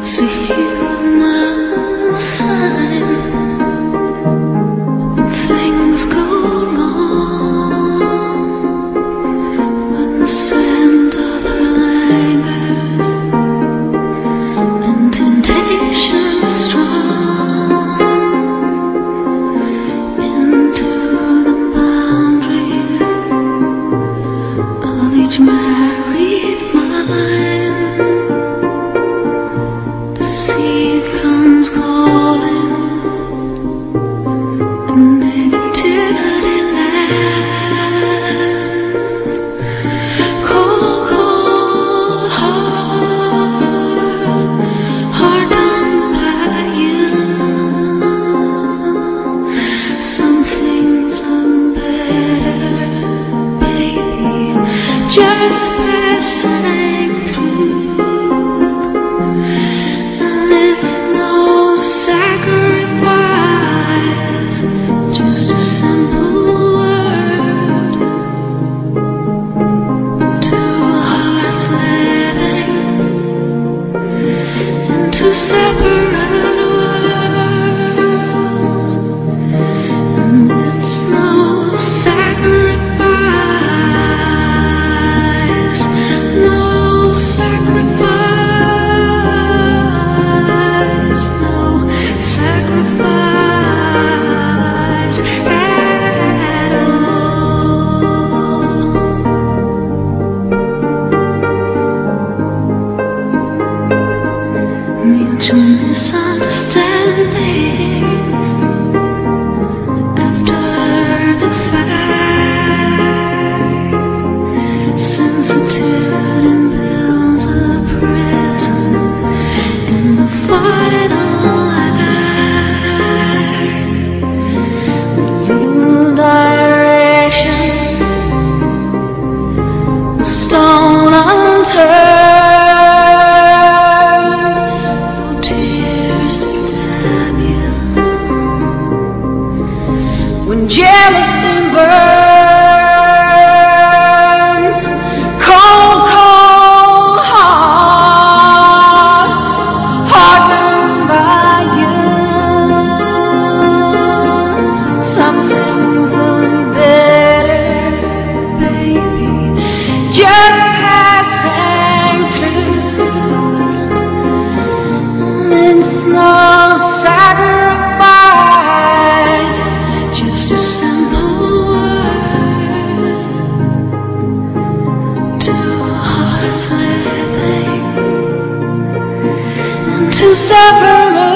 to heal my sign. Things go wrong when the scent of her lingers and temptation strong into the boundaries of each married mind. The seed comes calling and negativity lands. Cold, cold heart done by you. Some things were better, baby, just passing through. And it's no sacrifice, just a simple word. Two hearts living in two separate worlds. And it's no sacrifice, no sacrifice, no sacrifice at all. Mutual misunderstandings after the fact. Sensitivity builds a prison in the final act. Lose direction, the stone unturned, no tears to damn you. When jealousy burns, cold, cold heart hardened by you. Some things are better, baby, just passing through. It's no sacrifice, just a simple word. Two hearts living in two separate